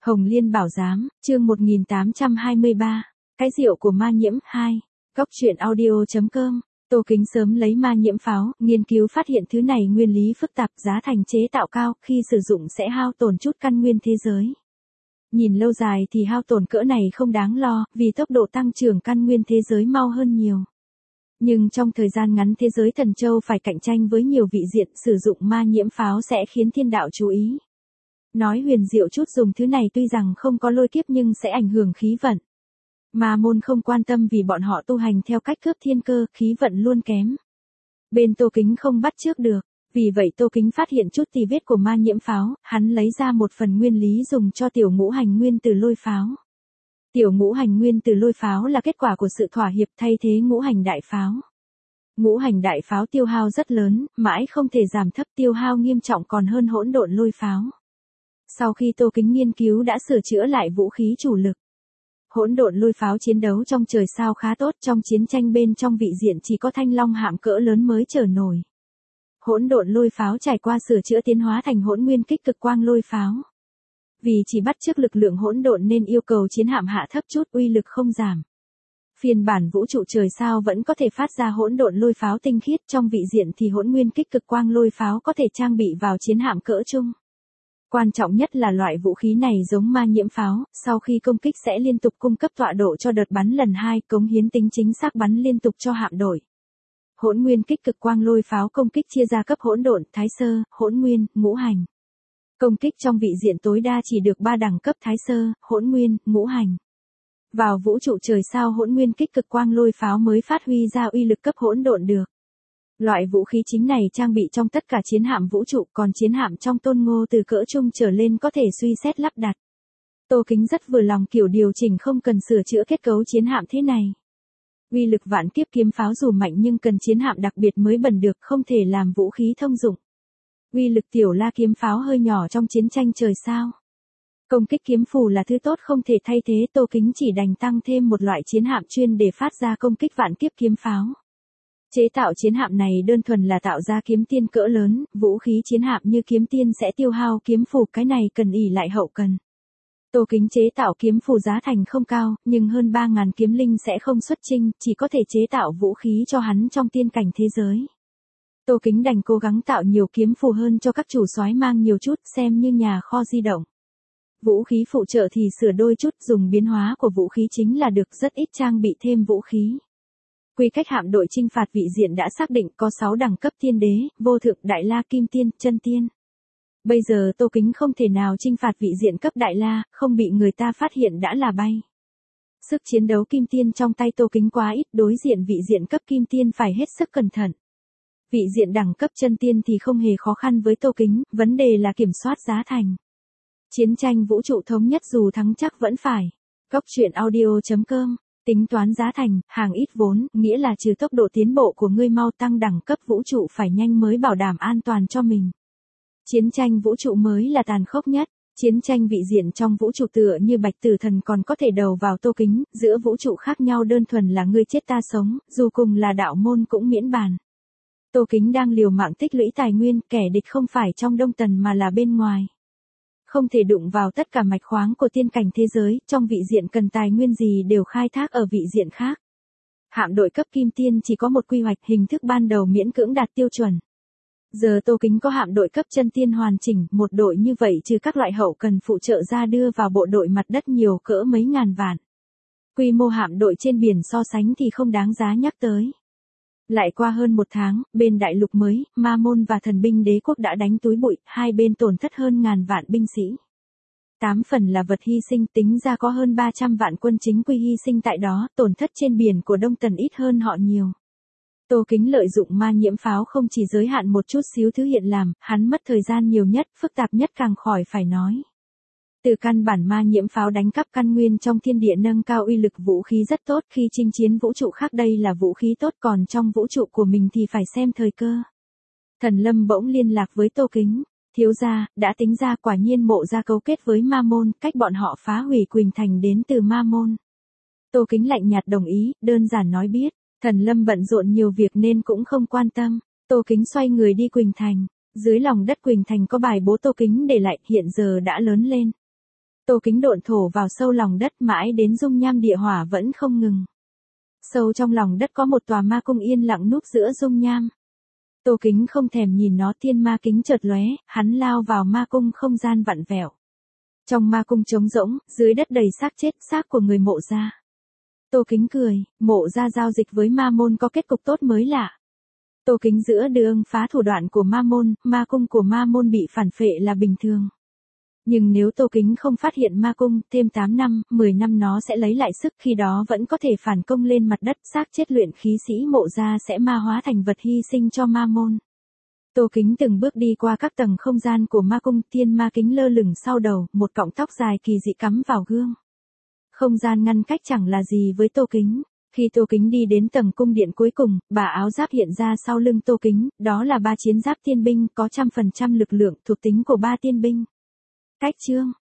Hồng Liên Bảo Giám, chương 1823, cái rượu của ma nhiễm 2, góc truyện audio.com. Tô Kính sớm lấy ma nhiễm pháo, nghiên cứu phát hiện thứ này nguyên lý phức tạp, giá thành chế tạo cao, khi sử dụng sẽ hao tổn chút căn nguyên thế giới. Nhìn lâu dài thì hao tổn cỡ này không đáng lo, vì tốc độ tăng trưởng căn nguyên thế giới mau hơn nhiều. Nhưng trong thời gian ngắn thế giới Thần Châu phải cạnh tranh với nhiều vị diện, sử dụng ma nhiễm pháo sẽ khiến thiên đạo chú ý. Nói huyền diệu chút, dùng thứ này tuy rằng không có lôi kiếp nhưng sẽ ảnh hưởng khí vận. Ma môn không quan tâm vì bọn họ tu hành theo cách cướp thiên cơ, khí vận luôn kém. Bên Tô Kính không bắt chước được, vì vậy Tô Kính phát hiện chút tì vết của ma nhiễm pháo, hắn lấy ra một phần nguyên lý dùng cho tiểu ngũ hành nguyên từ lôi pháo. Tiểu ngũ hành nguyên từ lôi pháo là kết quả của sự thỏa hiệp thay thế ngũ hành đại pháo. Ngũ hành đại pháo tiêu hao rất lớn, mãi không thể giảm thấp, tiêu hao nghiêm trọng còn hơn hỗn độn lôi pháo. Sau khi Tô Kính nghiên cứu đã sửa chữa lại vũ khí chủ lực. Hỗn độn lôi pháo chiến đấu trong trời sao khá tốt, trong chiến tranh bên trong vị diện chỉ có thanh long hạm cỡ lớn mới chở nổi. Hỗn độn lôi pháo trải qua sửa chữa tiến hóa thành hỗn nguyên kích cực quang lôi pháo. Vì chỉ bắt chước lực lượng hỗn độn nên yêu cầu chiến hạm hạ thấp chút, uy lực không giảm. Phiên bản vũ trụ trời sao vẫn có thể phát ra hỗn độn lôi pháo tinh khiết, trong vị diện thì hỗn nguyên kích cực quang lôi pháo có thể trang bị vào chiến hạm cỡ trung. Quan trọng nhất là loại vũ khí này giống ma nhiễm pháo, sau khi công kích sẽ liên tục cung cấp tọa độ cho đợt bắn lần 2, cống hiến tính chính xác bắn liên tục cho hạm đội. Hỗn nguyên kích cực quang lôi pháo công kích chia ra cấp hỗn độn, thái sơ, hỗn nguyên, ngũ hành. Công kích trong vị diện tối đa chỉ được 3 đẳng cấp thái sơ, hỗn nguyên, ngũ hành. Vào vũ trụ trời sao hỗn nguyên kích cực quang lôi pháo mới phát huy ra uy lực cấp hỗn độn được. Loại vũ khí chính này trang bị trong tất cả chiến hạm vũ trụ, còn chiến hạm trong Tôn Ngô từ cỡ trung trở lên có thể suy xét lắp đặt. Tô Kính rất vừa lòng kiểu điều chỉnh không cần sửa chữa kết cấu chiến hạm thế này. Uy lực vạn kiếp kiếm pháo dù mạnh nhưng cần chiến hạm đặc biệt mới bần được, không thể làm vũ khí thông dụng. Uy lực tiểu la kiếm pháo hơi nhỏ trong chiến tranh trời sao. Công kích kiếm phù là thứ tốt không thể thay thế, Tô Kính chỉ đành tăng thêm một loại chiến hạm chuyên để phát ra công kích vạn kiếp kiếm pháo. Chế tạo chiến hạm này đơn thuần là tạo ra kiếm tiên cỡ lớn, vũ khí chiến hạm như kiếm tiên sẽ tiêu hao kiếm phù, cái này cần ỷ lại hậu cần. Tô Kính chế tạo kiếm phù giá thành không cao, nhưng hơn 3.000 kiếm linh sẽ không xuất chinh, chỉ có thể chế tạo vũ khí cho hắn trong tiên cảnh thế giới. Tô Kính đành cố gắng tạo nhiều kiếm phù hơn cho các chủ soái mang nhiều chút, xem như nhà kho di động. Vũ khí phụ trợ thì sửa đôi chút, dùng biến hóa của vũ khí chính là được, rất ít trang bị thêm vũ khí. Quy cách hạm đội chinh phạt vị diện đã xác định, có 6 đẳng cấp tiên đế, vô thượng, đại la, kim tiên, chân tiên. Bây giờ Tô Kính không thể nào chinh phạt vị diện cấp đại la, không bị người ta phát hiện đã là bay. Sức chiến đấu kim tiên trong tay Tô Kính quá ít, đối diện vị diện cấp kim tiên phải hết sức cẩn thận. Vị diện đẳng cấp chân tiên thì không hề khó khăn với Tô Kính, vấn đề là kiểm soát giá thành. Chiến tranh vũ trụ thống nhất dù thắng chắc vẫn phải. Góc truyện audio.com. Tính toán giá thành, hàng ít vốn, nghĩa là trừ tốc độ tiến bộ của ngươi mau tăng đẳng cấp vũ trụ phải nhanh mới bảo đảm an toàn cho mình. Chiến tranh vũ trụ mới là tàn khốc nhất. Chiến tranh vị diện trong vũ trụ tựa như Bạch Tử Thần còn có thể đầu vào Tô Kính, giữa vũ trụ khác nhau đơn thuần là ngươi chết ta sống, dù cùng là đạo môn cũng miễn bàn. Tô Kính đang liều mạng tích lũy tài nguyên, kẻ địch không phải trong Đông Tần mà là bên ngoài. Không thể đụng vào tất cả mạch khoáng của tiên cảnh thế giới, trong vị diện cần tài nguyên gì đều khai thác ở vị diện khác. Hạm đội cấp kim tiên chỉ có một quy hoạch, hình thức ban đầu miễn cưỡng đạt tiêu chuẩn. Giờ Tô Kính có hạm đội cấp chân tiên hoàn chỉnh, một đội như vậy trừ các loại hậu cần phụ trợ ra đưa vào bộ đội mặt đất nhiều cỡ mấy ngàn vạn. Quy mô hạm đội trên biển so sánh thì không đáng giá nhắc tới. Lại qua hơn 1 tháng, bên đại lục mới, Ma Môn và Thần binh đế quốc đã đánh túi bụi, hai bên tổn thất hơn ngàn vạn binh sĩ. 8 phần là vật hy sinh, tính ra có hơn 300 vạn quân chính quy hy sinh tại đó, tổn thất trên biển của Đông Tần ít hơn họ nhiều. Tô Kính lợi dụng ma nhiễm pháo không chỉ giới hạn một chút xíu thứ hiện làm, hắn mất thời gian nhiều nhất, phức tạp nhất càng khỏi phải nói. Từ căn bản ma nhiễm pháo đánh cắp căn nguyên trong thiên địa nâng cao uy lực vũ khí rất tốt, khi chinh chiến vũ trụ khác đây là vũ khí tốt, còn trong vũ trụ của mình thì phải xem thời cơ. Thần Lâm bỗng liên lạc với Tô Kính, thiếu gia, đã tính ra quả nhiên Mộ gia cấu kết với Ma Môn, cách bọn họ phá hủy Quỳnh Thành đến từ Ma Môn. Tô Kính lạnh nhạt đồng ý, đơn giản nói biết, Thần Lâm bận rộn nhiều việc nên cũng không quan tâm. Tô Kính xoay người đi Quỳnh Thành, dưới lòng đất Quỳnh Thành có bài bố Tô Kính để lại, hiện giờ đã lớn lên. Tô Kính độn thổ vào sâu lòng đất mãi đến dung nham địa hỏa vẫn không ngừng. Sâu trong lòng đất có một tòa ma cung yên lặng núp giữa dung nham. Tô Kính không thèm nhìn nó, tiên ma kính chợt lóe, hắn lao vào ma cung, không gian vặn vẹo. Trong ma cung trống rỗng, dưới đất đầy xác chết, xác của người Mộ gia. Tô Kính cười, Mộ gia giao dịch với ma môn có kết cục tốt mới lạ. Tô Kính giữa đường phá thủ đoạn của ma môn, ma cung của ma môn bị phản phệ là bình thường. Nhưng nếu Tô Kính không phát hiện ma cung, thêm 8 năm, 10 năm nó sẽ lấy lại sức, khi đó vẫn có thể phản công lên mặt đất, xác chết luyện khí sĩ Mộ gia sẽ ma hóa thành vật hy sinh cho ma môn. Tô Kính từng bước đi qua các tầng không gian của ma cung, tiên ma kính lơ lửng sau đầu, một cọng tóc dài kỳ dị cắm vào gương. Không gian ngăn cách chẳng là gì với Tô Kính. Khi Tô Kính đi đến tầng cung điện cuối cùng, bà áo giáp hiện ra sau lưng Tô Kính, đó là 3 chiến giáp tiên binh, có 100% lực lượng thuộc tính của 3 tiên binh. Cách chương